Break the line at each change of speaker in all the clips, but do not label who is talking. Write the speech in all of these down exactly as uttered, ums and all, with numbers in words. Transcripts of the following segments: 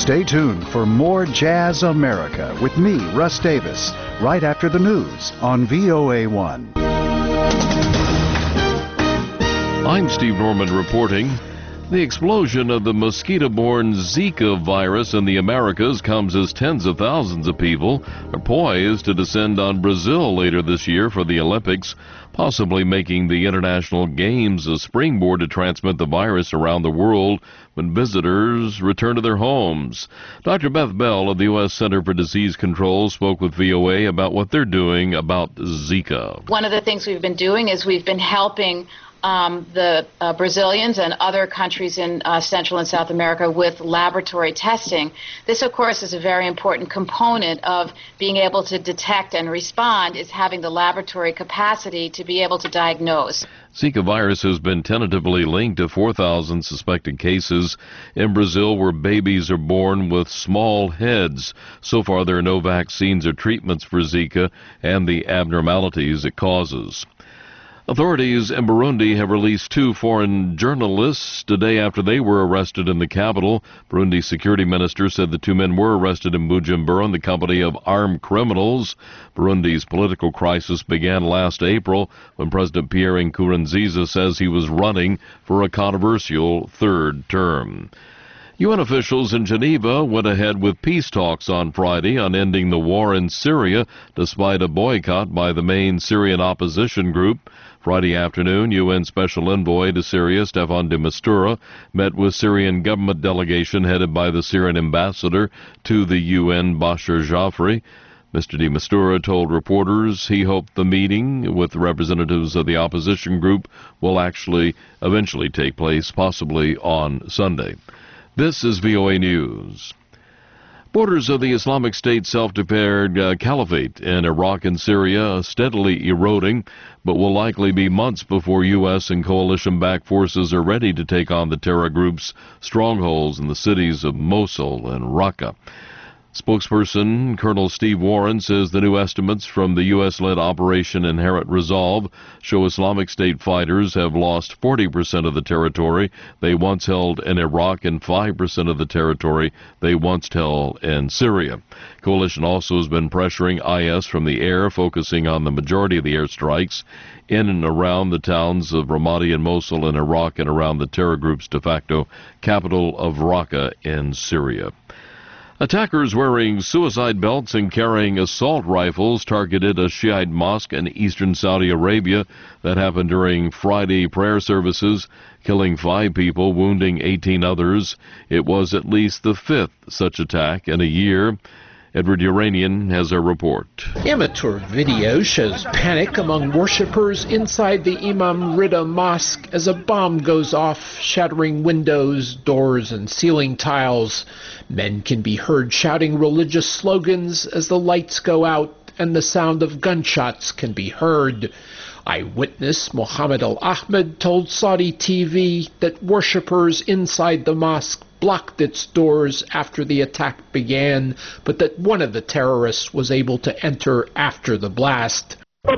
Stay tuned for more Jazz America with me, Russ Davis, right after the news on V O A one.
I'm Steve Norman reporting. The explosion of the mosquito-borne Zika virus in the Americas comes as tens of thousands of people are poised to descend on Brazil later this year for the Olympics, possibly making the International Games a springboard to transmit the virus around the world when visitors return to their homes. Doctor Beth Bell of the U S Center for Disease Control spoke with V O A about what they're doing about Zika.
One of the things we've been doing is we've been helping Um, the uh, Brazilians and other countries in uh, Central and South America with laboratory testing. This, of course, is a very important component of being able to detect and respond, is having the laboratory capacity to be able to diagnose.
Zika virus has been tentatively linked to four thousand suspected cases in Brazil where babies are born with small heads. So far, there are no vaccines or treatments for Zika and the abnormalities it causes. Authorities in Burundi have released two foreign journalists today after they were arrested in the capital. Burundi's security minister said the two men were arrested in Bujumbura in the company of armed criminals. Burundi's political crisis began last April when President Pierre Nkurunziza says he was running for a controversial third term. U N officials in Geneva went ahead with peace talks on Friday on ending the war in Syria, despite a boycott by the main Syrian opposition group. Friday afternoon, U N Special Envoy to Syria, Staffan de Mistura, met with Syrian government delegation headed by the Syrian ambassador to the U N, Bashar Jafri. Mister de Mistura told reporters he hoped the meeting with representatives of the opposition group will actually eventually take place, possibly on Sunday. This is V O A News. Borders of the Islamic State self-declared uh, caliphate in Iraq and Syria are steadily eroding, but will likely be months before U S and coalition-backed forces are ready to take on the terror group's strongholds in the cities of Mosul and Raqqa. Spokesperson Colonel Steve Warren says the new estimates from the U S-led Operation Inherent Resolve show Islamic State fighters have lost forty percent of the territory they once held in Iraq and five percent of the territory they once held in Syria. Coalition also has been pressuring I S from the air, focusing on the majority of the airstrikes in and around the towns of Ramadi and Mosul in Iraq and around the terror group's de facto capital of Raqqa in Syria. Attackers wearing suicide belts and carrying assault rifles targeted a Shiite mosque in eastern Saudi Arabia. That happened during Friday prayer services, killing five people, wounding eighteen others. It was at least the fifth such attack in a year. Edward Uranian has a report.
Amateur video shows panic among worshippers inside the Imam Rida Mosque as a bomb goes off, shattering windows, doors, and ceiling tiles. Men can be heard shouting religious slogans as the lights go out and the sound of gunshots can be heard. Eyewitness Mohammed Al-Ahmed told Saudi T V that worshippers inside the mosque blocked its doors after the attack began, but that one of the terrorists was able to enter after the blast.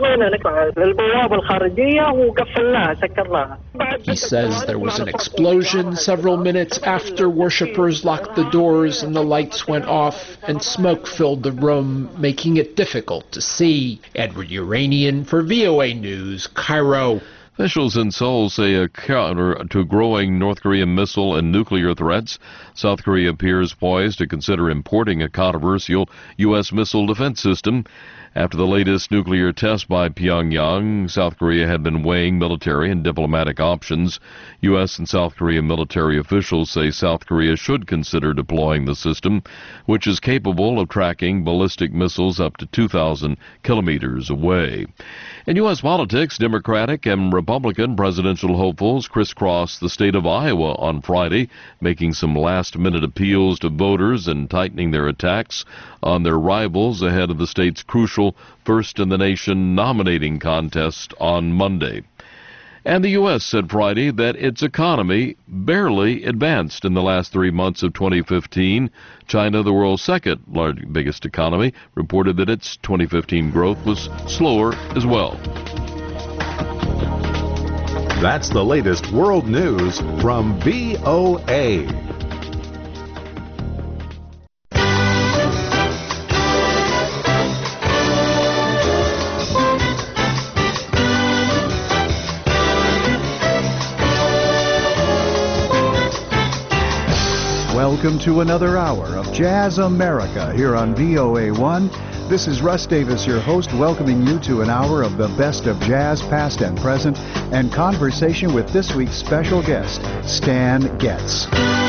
He says there was an explosion several minutes after worshippers locked the doors and the lights went off and smoke filled the room, making it difficult to see. Edward Uranian for V O A News, Cairo.
Officials in Seoul say a counter to growing North Korean missile and nuclear threats, South Korea appears poised to consider importing a controversial U S missile defense system. After the latest nuclear test by Pyongyang, South Korea had been weighing military and diplomatic options. U S and South Korean military officials say South Korea should consider deploying the system, which is capable of tracking ballistic missiles up to two thousand kilometers away. In U S politics, Democratic and Republican presidential hopefuls crisscrossed the state of Iowa on Friday, making some last-minute appeals to voters and tightening their attacks on their rivals ahead of the state's crucial first-in-the-nation nominating contest on Monday. And the U S said Friday that its economy barely advanced in the last three months of twenty fifteen. China, the world's second largest, biggest economy, reported that its twenty fifteen growth was slower as well.
That's the latest world news from V O A.
Welcome to another hour of Jazz America here on V O A one. This is Russ Davis, your host, welcoming you to an hour of the best of jazz, past and present, and conversation with this week's special guest, Stan Getz.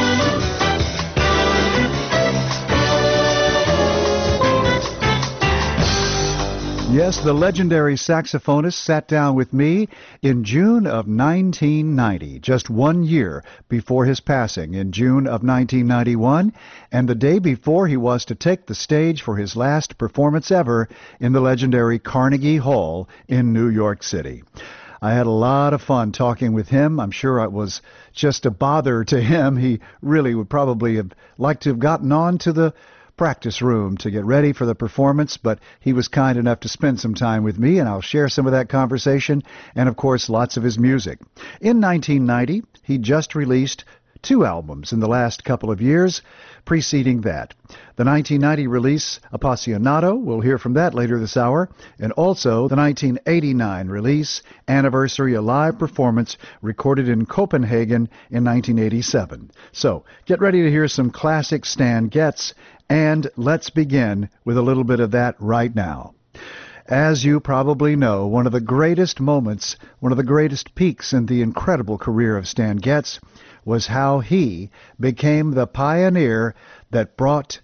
Yes, the legendary saxophonist sat down with me in June of nineteen ninety, just one year before his passing in June of nineteen ninety-one, and the day before he was to take the stage for his last performance ever in the legendary Carnegie Hall in New York City. I had a lot of fun talking with him. I'm sure it was just a bother to him. He really would probably have liked to have gotten on to the practice room to get ready for the performance, but he was kind enough to spend some time with me, and I'll share some of that conversation and, of course, lots of his music. In nineteen ninety, he just released two albums in the last couple of years preceding that. The nineteen ninety release, Appassionato, we'll hear from that later this hour, and also the nineteen eighty-nine release, Anniversary, a live performance recorded in Copenhagen in nineteen eighty-seven. So, get ready to hear some classic Stan Getz, and let's begin with a little bit of that right now. As you probably know, one of the greatest moments, one of the greatest peaks in the incredible career of Stan Getz was how he became the pioneer that brought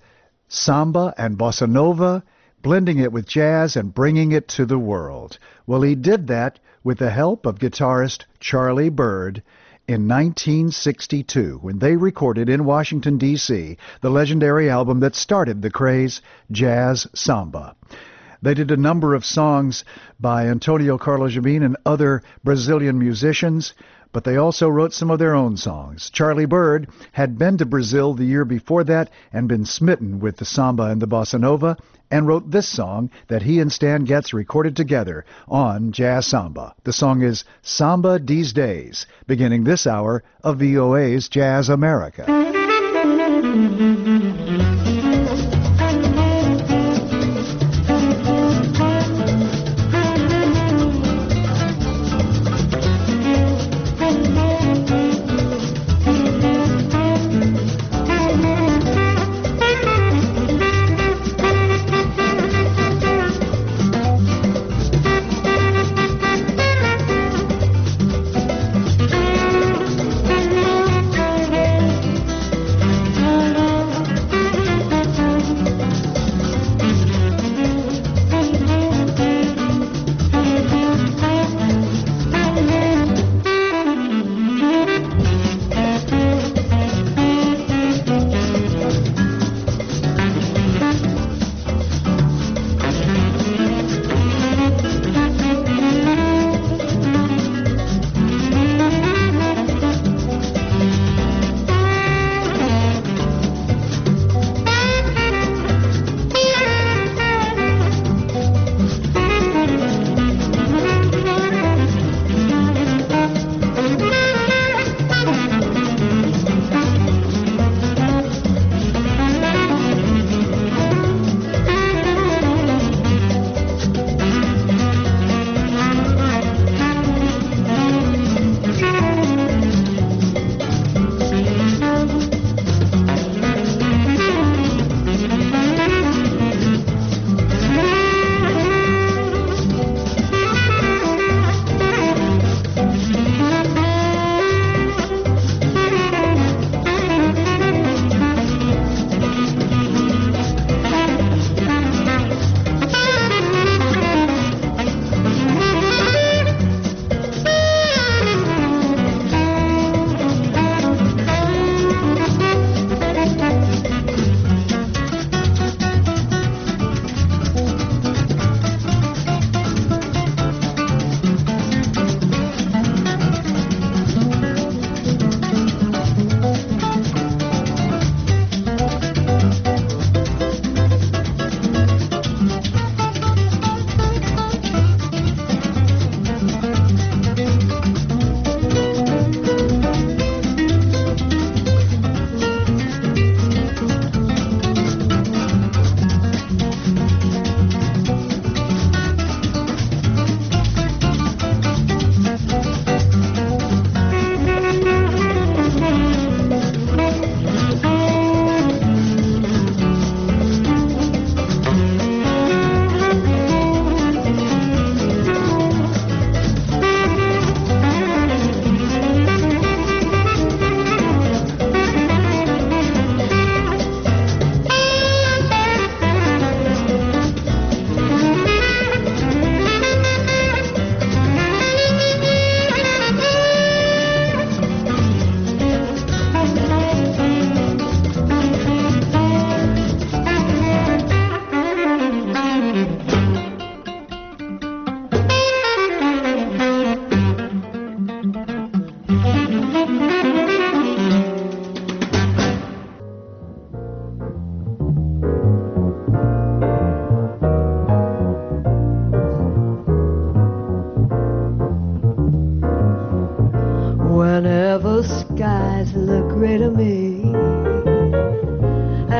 samba and bossa nova, blending it with jazz and bringing it to the world. Well, he did that with the help of guitarist Charlie Byrd in nineteen sixty-two, when they recorded in Washington, D C, the legendary album that started the craze, Jazz Samba. They did a number of songs by Antonio Carlos Jobim and other Brazilian musicians, but they also wrote some of their own songs. Charlie Byrd had been to Brazil the year before that and been smitten with the samba and the bossa nova, and wrote this song that he and Stan Getz recorded together on Jazz Samba. The song is Samba These Days, beginning this hour of V O A's Jazz America.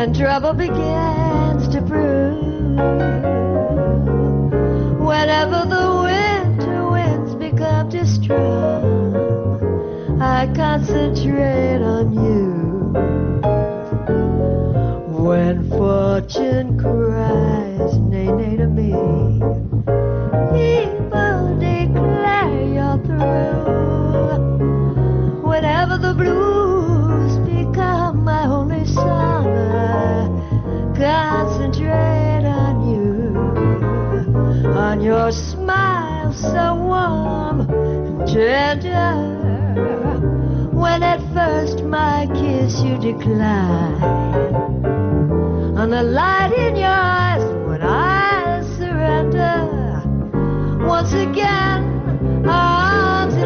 when trouble begins to brew, whenever the winter winds become too strong, I concentrate on you. When fortune cries nay nay to me, people declare you're through. Whenever the blues become my only song, I concentrate on you, on your smile so warm and tender. When at first my kiss you decline, on the light in your eyes when I surrender. Once again, our arms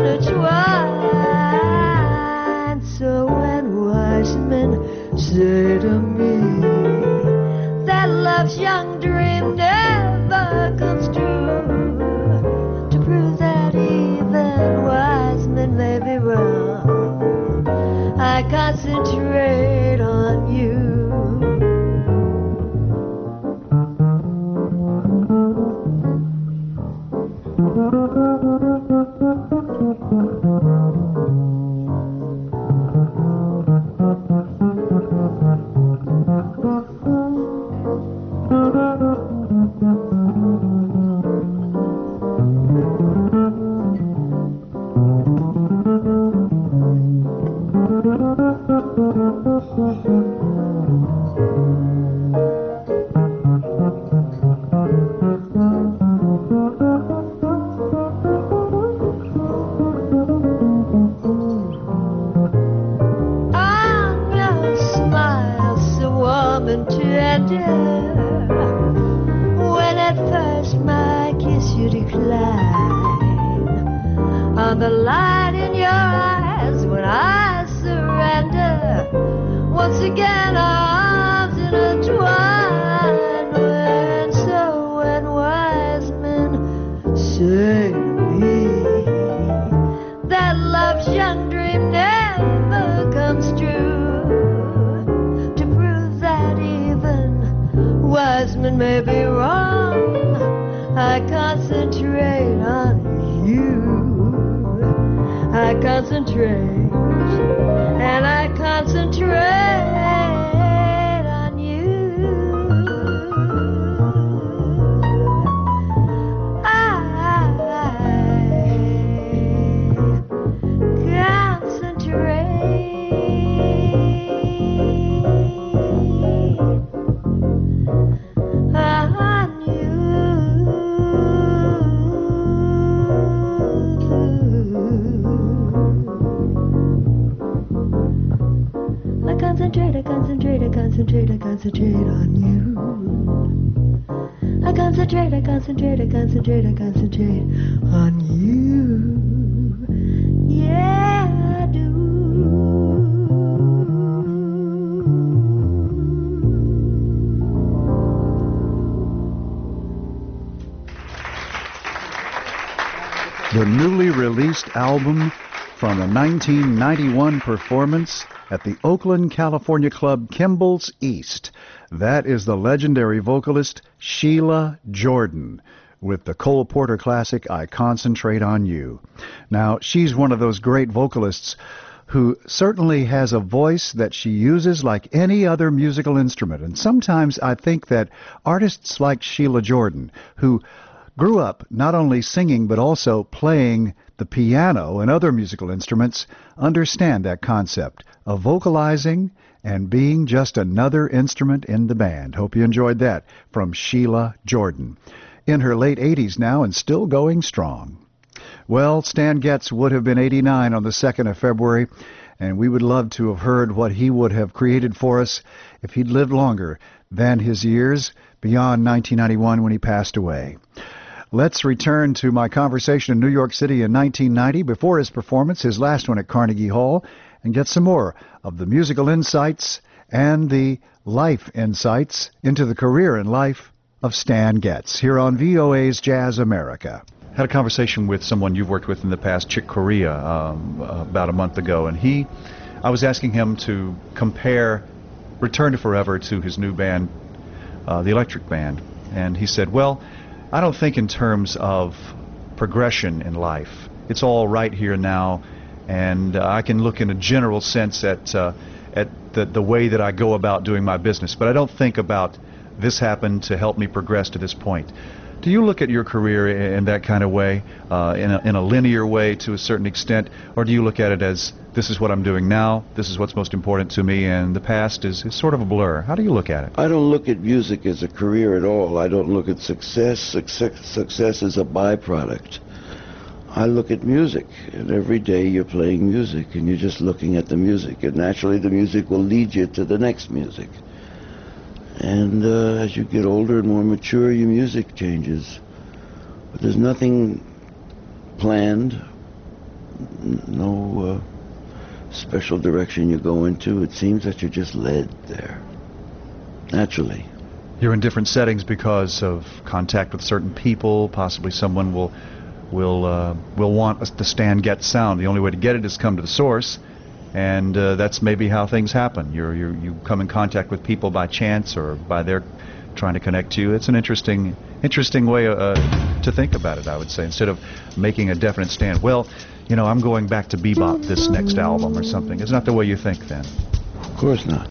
intertwine. So when wise men say to me that love's young dream never comes true, to prove that even wise men may be wrong, I concentrate on you.
The newly released album from a nineteen ninety-one performance at the Oakland, California club Kimball's East. That is the legendary vocalist Sheila Jordan with the Cole Porter classic, I Concentrate on You. Now, she's one of those great vocalists who certainly has a voice that she uses like any other musical instrument. And sometimes I think that artists like Sheila Jordan, who grew up not only singing but also playing the piano and other musical instruments, understand that concept of vocalizing and being just another instrument in the band. Hope you enjoyed that from Sheila Jordan. In her late eighties now and still going strong. Well, Stan Getz would have been eighty-nine on the second of February, and we would love to have heard what he would have created for us if he'd lived longer than his years beyond nineteen ninety-one when he passed away. Let's return to my conversation in New York City in nineteen ninety before his performance, his last one at Carnegie Hall, and get some more of the musical insights and the life insights into the career and life of Stan Getz here on V O A's Jazz America. Had a conversation with someone you've worked with in the past, Chick Corea, um, about a month ago, and he, I was asking him to compare returned forever to his new band, uh, the Electric Band. And he said, well, I don't think in terms of progression in life. It's all right here now, and uh, I can look in a general sense at uh, at the, the way that I go about doing my business, but I don't think about this happened to help me progress to this point. Do you look at your career in that kind of way, uh, in, a, in a linear way to a certain extent, or do you look at it as this is what I'm doing now, this is what's most important to me, and the past is, is sort of a blur? How do you look at it?
I don't look at music as a career at all. I don't look at success. Success, success is a byproduct. I look at music, and every day you're playing music, and you're just looking at the music, and naturally the music will lead you to the next music. And uh, as you get older and more mature, your music changes. But there's nothing planned, no uh, special direction you go into. It seems that you're just led there, naturally.
You're in different settings because of contact with certain people. Possibly someone will will uh, will want us to stand get sound. The only way to get it is come to the source. And uh, that's maybe how things happen. You're, you're, you come in contact with people by chance or by their trying to connect to you. It's an interesting interesting way uh, to think about it, I would say, instead of making a definite stand. Well, you know, I'm going back to bebop this next album or something. It's not the way you think then.
Of course not.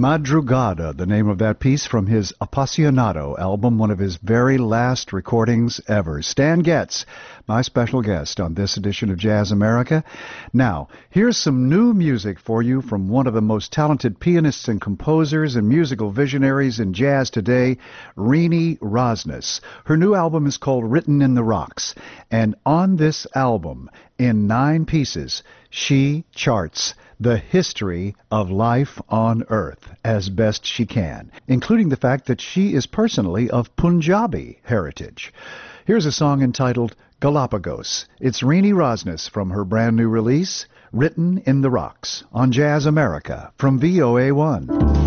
Madrugada, the name of that piece from his Apasionado album, one of his very last recordings ever. Stan Getz, my special guest on this edition of Jazz America. Now, here's some new music for you from one of the most talented pianists and composers and musical visionaries in jazz today, Renee Rosnes. Her new album is called Written in the Rocks, and on this album, in nine pieces, she charts the history of life on Earth as best she can, including the fact that she is personally of Punjabi heritage. Here's a song entitled Galapagos. It's Renee Rosnes from her brand new release, Written in the Rocks, on Jazz America from V O A one.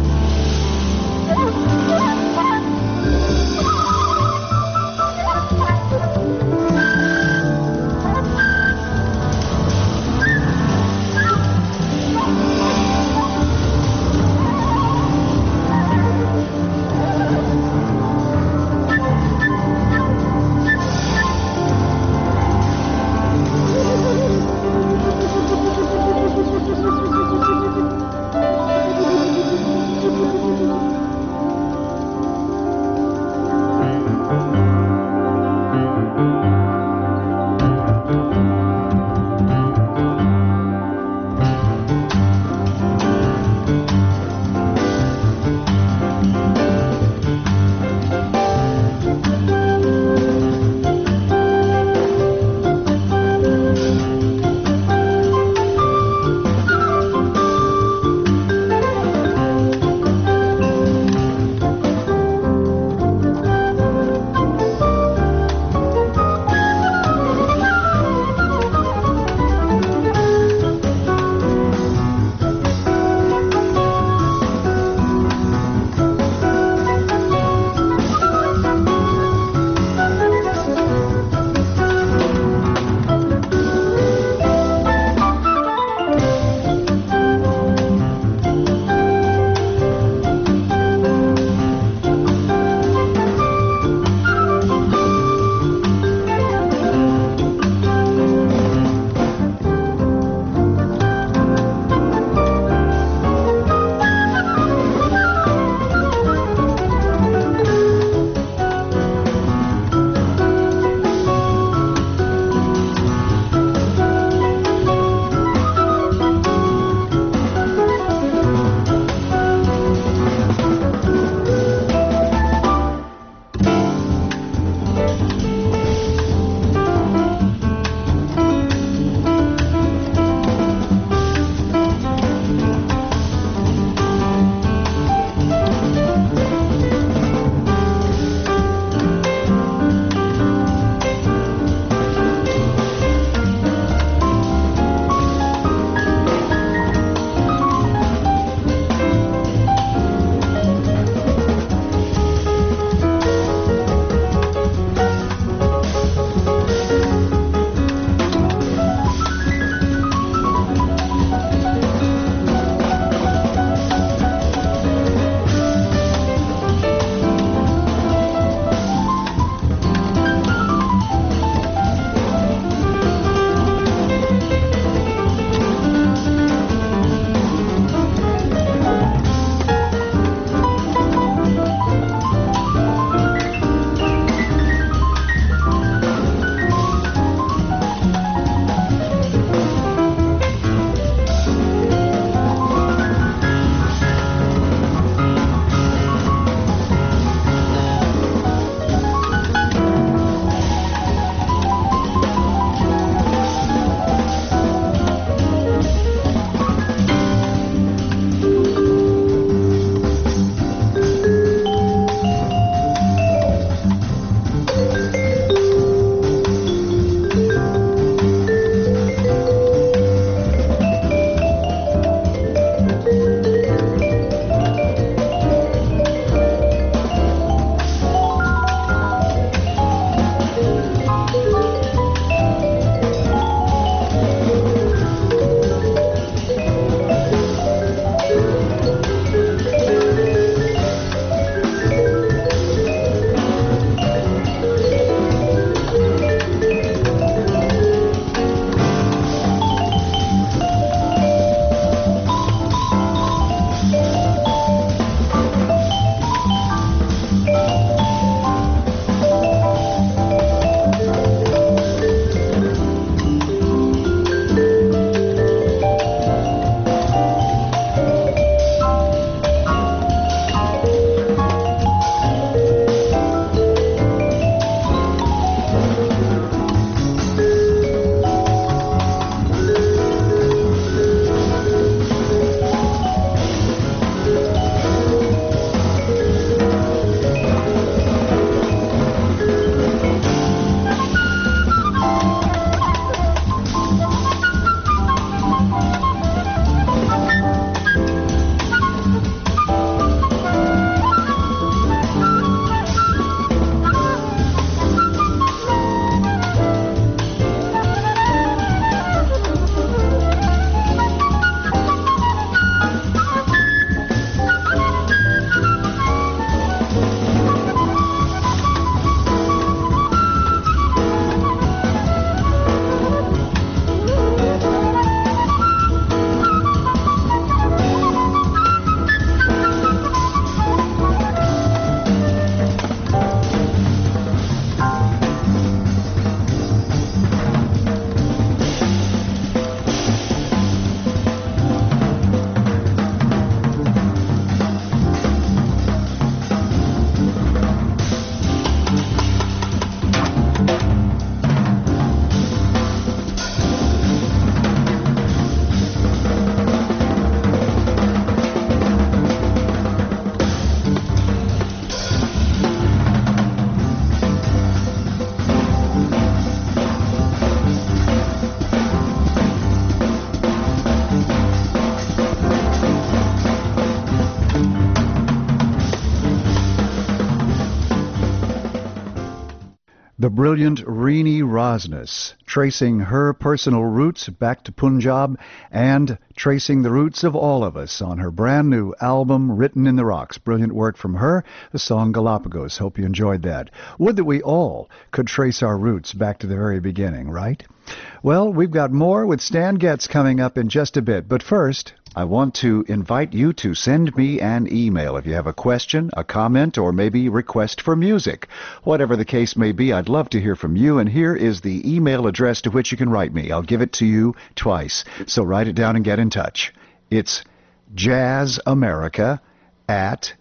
The brilliant Rini Rosnes, tracing her personal roots back to Punjab and tracing the roots of all of us on her brand new album, Written in the Rocks. Brilliant work from her, the song Galapagos. Hope you enjoyed that. Would that we all could trace our roots back to the very beginning, right? Well, we've got more with Stan Getz coming up in just a bit. But first, I want to invite you to send me an email if you have a question, a comment, or maybe request for music. Whatever the case may be, I'd love to hear from you, and here is the email address to which you can write me. I'll give it to you twice, so write it down and get in touch. It's jazzamerica at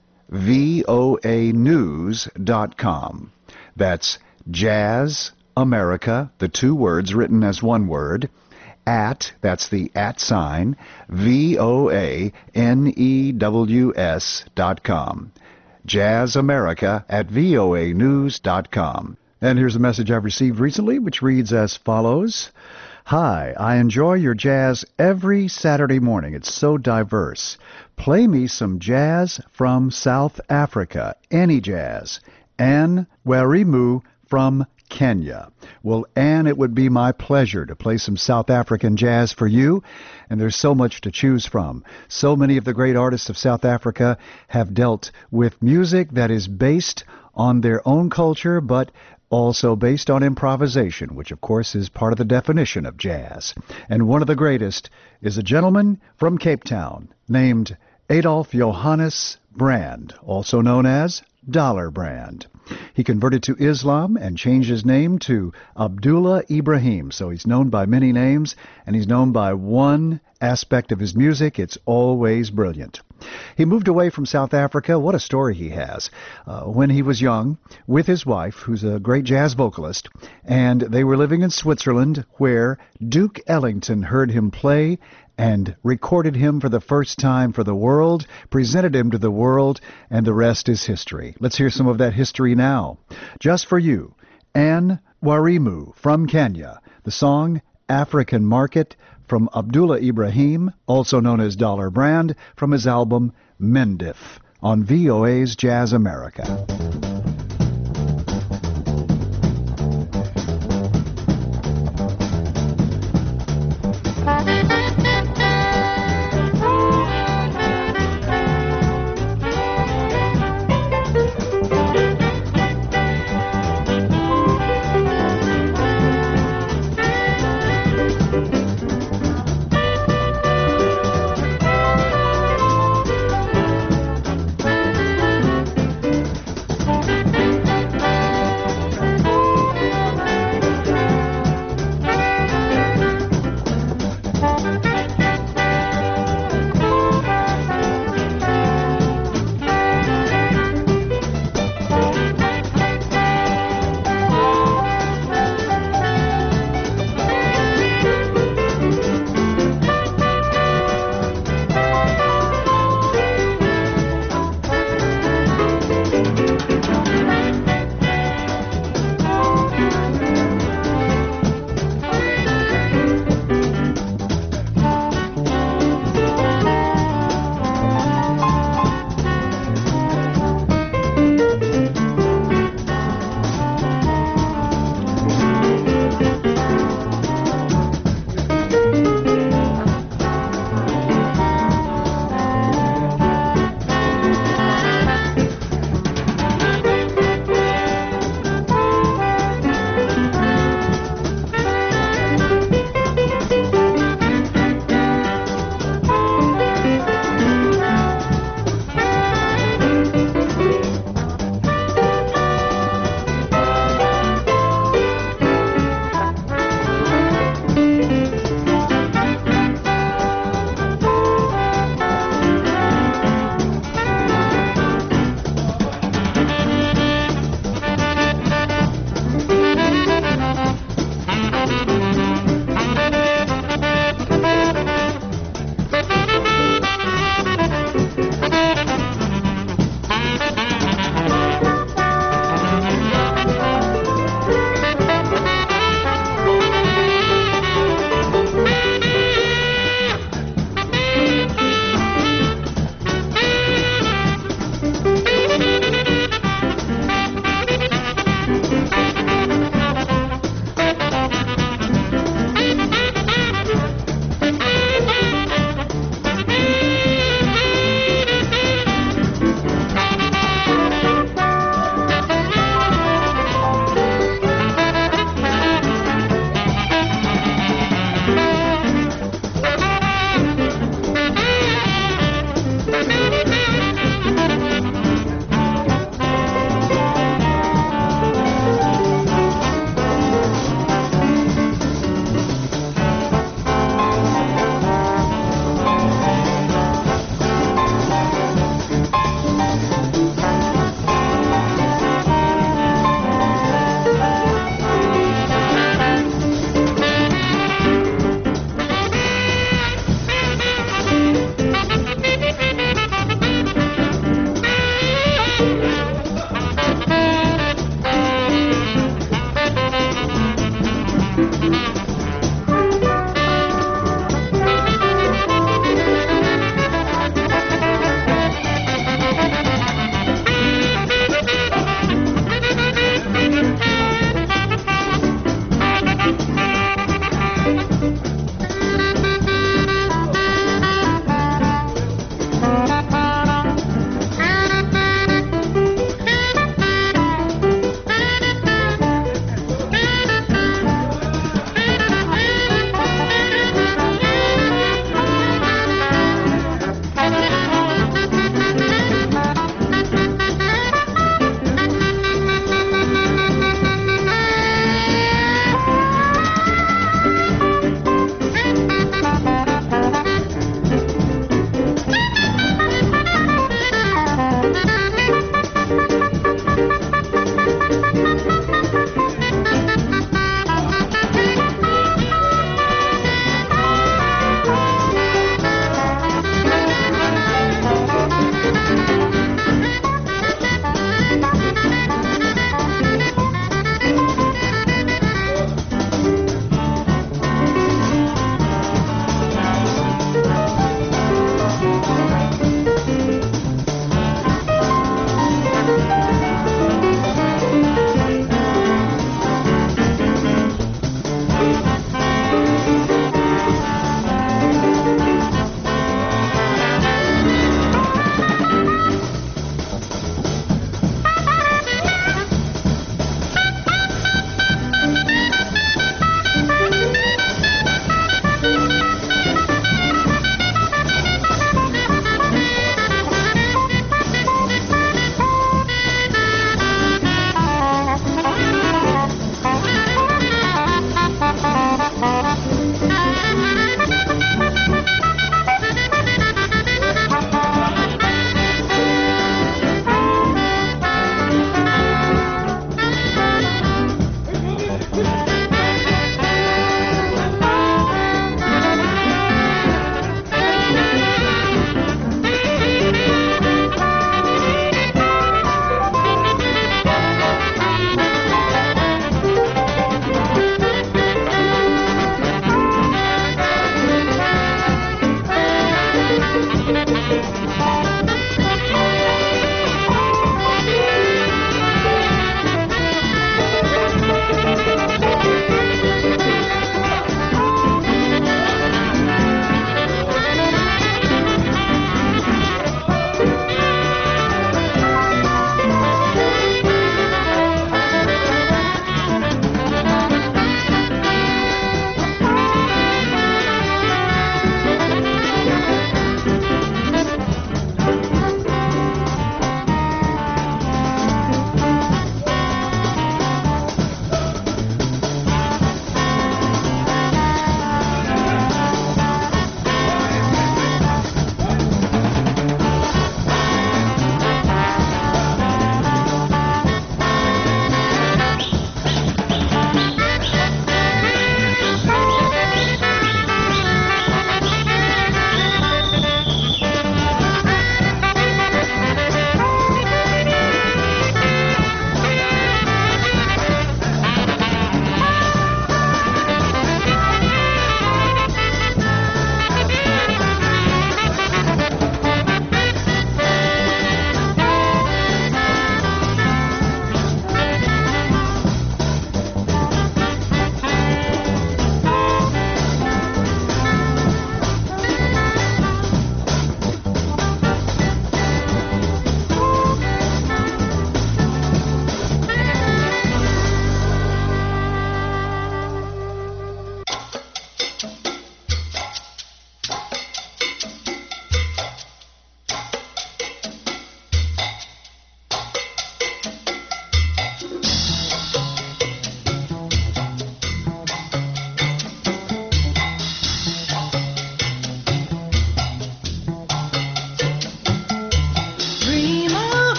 voa news dot com. That's jazzamerica, the two words written as one word, at, that's the at sign, V O A N E W S dot com. jazzamerica at voa news dot com. And here's a message I've received recently, which reads as follows. Hi, I enjoy your jazz every Saturday morning. It's so diverse. Play me some jazz from South Africa, any jazz. Anne Warimu from Kenya. Well, Anne, it would be my pleasure to play some South African jazz for you, and there's so much to choose from. So many of the great artists of South Africa have dealt with music that is based on their own culture, but also based on improvisation, which of course is part of the definition of jazz. And one of the greatest is a gentleman from Cape Town named Adolf Johannes Brand, also known as Dollar Brand. He converted to Islam and changed his name to Abdullah Ibrahim. So he's known by many names, and he's known by one aspect of his music. It's always brilliant. He moved away from South Africa. What a story he has. Uh, when he was young, with his wife, who's a great jazz vocalist, and they were living in Switzerland, where Duke Ellington heard him play and recorded him for the first time for the world, presented him to the world, and the rest is history. Let's hear some of that history now. Just for you, Anne Warimu from Kenya, the song African Market from Abdullah Ibrahim, also known as Dollar Brand, from his album Mendif on V O A's Jazz America.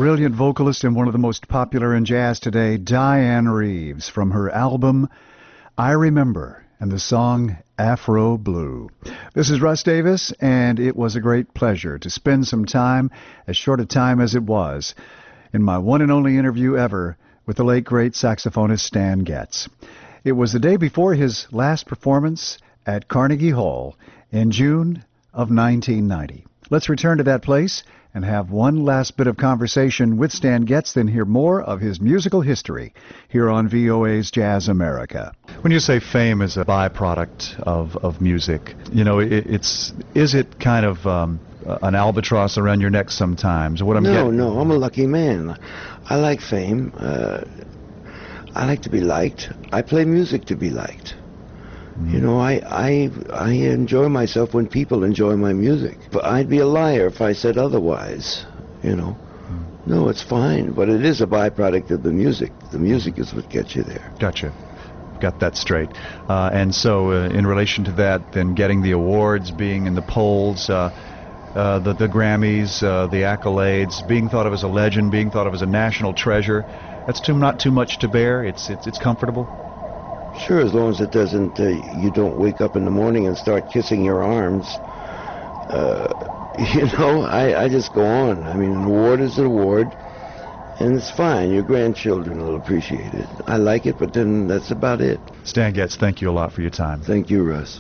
brilliant vocalist and one of the most popular in jazz today, Dianne Reeves, from her album I Remember and the song Afro Blue. This is Russ Davis, and it was a great pleasure to spend some time, as short a time as it was, in my one and only interview ever with the late great saxophonist Stan Getz. It was the day before his last performance at Carnegie Hall in June of nineteen ninety. Let's return to that place and have one last bit of conversation with Stan Getz, then hear more of his musical history here on V O A's Jazz America. When you say fame is a byproduct of, of music, you know, it, it's is it kind of um, an albatross around your neck sometimes? What I'm
no,
getting...
no, I'm a lucky man. I like fame. Uh, I like to be liked. I play music to be liked. You know, I, I I enjoy myself when people enjoy my music. But I'd be a liar if I said otherwise, you know. No, it's fine, but it is a byproduct of the music. The music is what gets you there.
Gotcha. Got that straight. Uh, and so uh, in relation to that, then getting the awards, being in the polls, uh, uh, the, the Grammys, uh, the accolades, being thought of as a legend, being thought of as a national treasure, that's too, not too much to bear? It's, it's, it's comfortable?
Sure, as long as it doesn't, uh, you don't wake up in the morning and start kissing your arms. Uh, you know, I, I just go on. I mean, an award is an award, and it's fine. Your grandchildren will appreciate it. I like it, but then that's about it.
Stan Getz, thank you a lot for your time.
Thank you, Russ.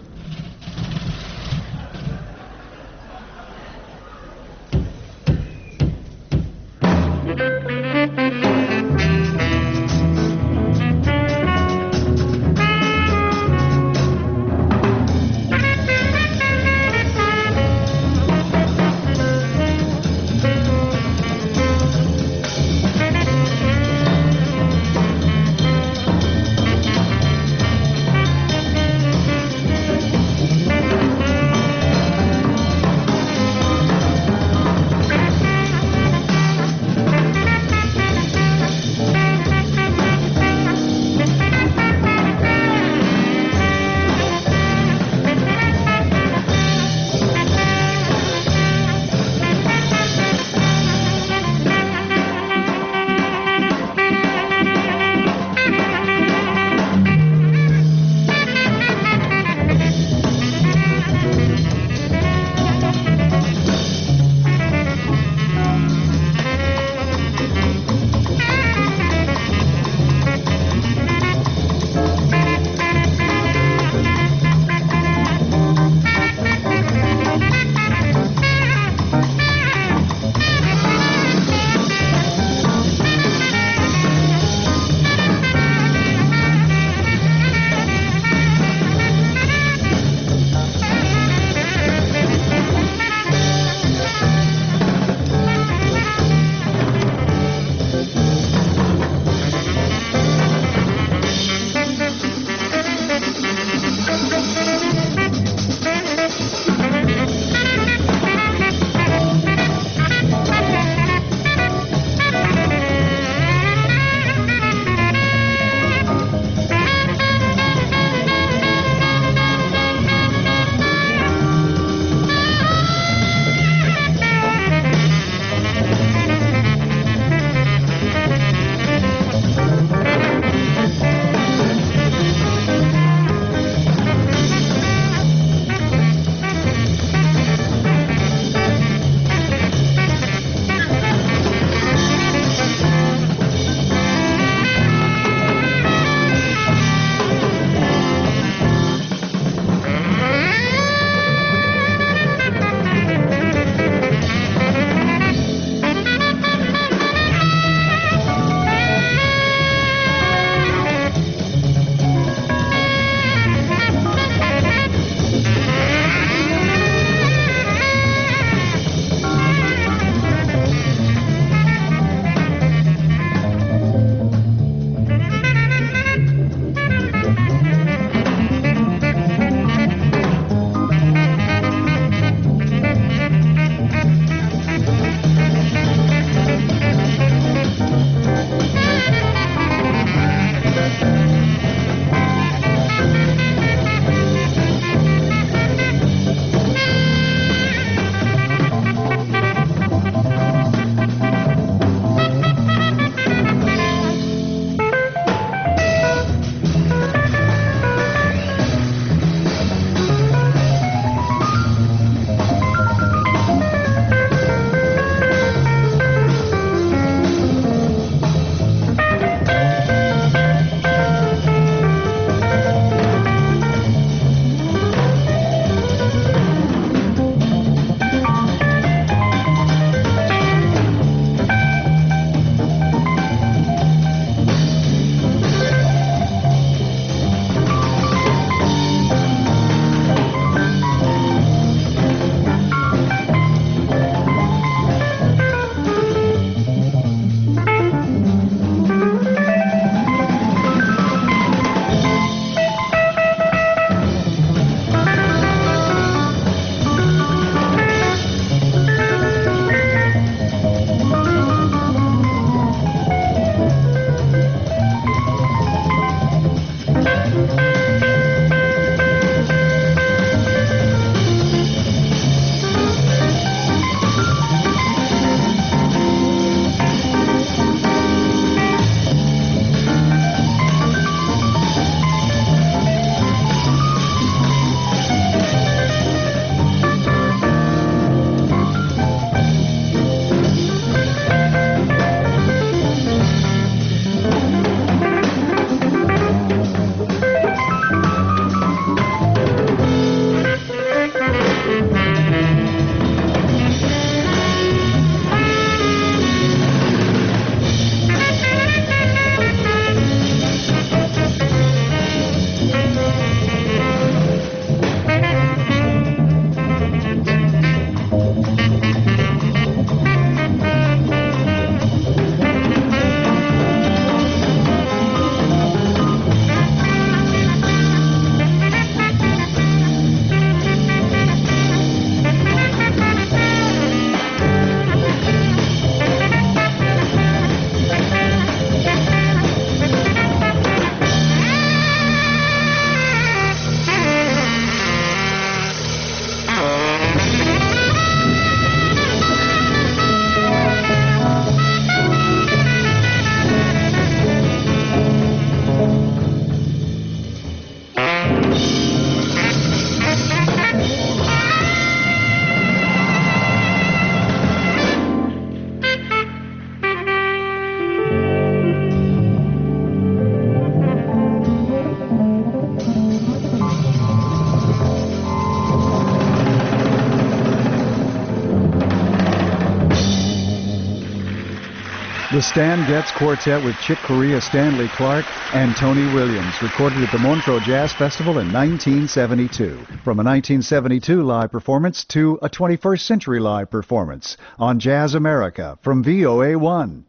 The Stan Getz Quartet with Chick Corea, Stanley Clarke, and Tony Williams, recorded at the Montreux Jazz Festival in nineteen seventy-two. From a nineteen seventy-two live performance to a twenty-first century live performance on Jazz America from V O A one.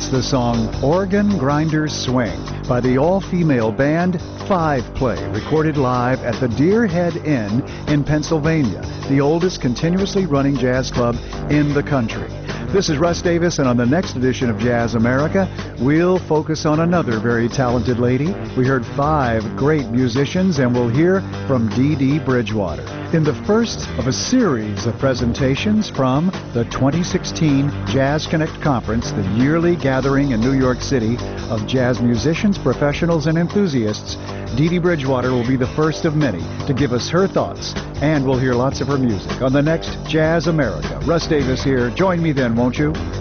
It's the song Organ Grinders Swing by the all-female band Five Play, recorded live at the Deerhead Inn in Pennsylvania, the oldest continuously running jazz club in the country. This is Russ Davis, and on the next edition of Jazz America, we'll focus on another very talented lady. We heard five great musicians, and we'll hear from Dee Dee Bridgewater in the first of a series of presentations from the twenty sixteen Jazz Connect Conference, the yearly gathering in New York City of jazz musicians, professionals, and enthusiasts. Dee Dee Bridgewater will be the first of many to give us her thoughts, and we'll hear lots of her music on the next Jazz America. Russ Davis here. Join me then, won't you?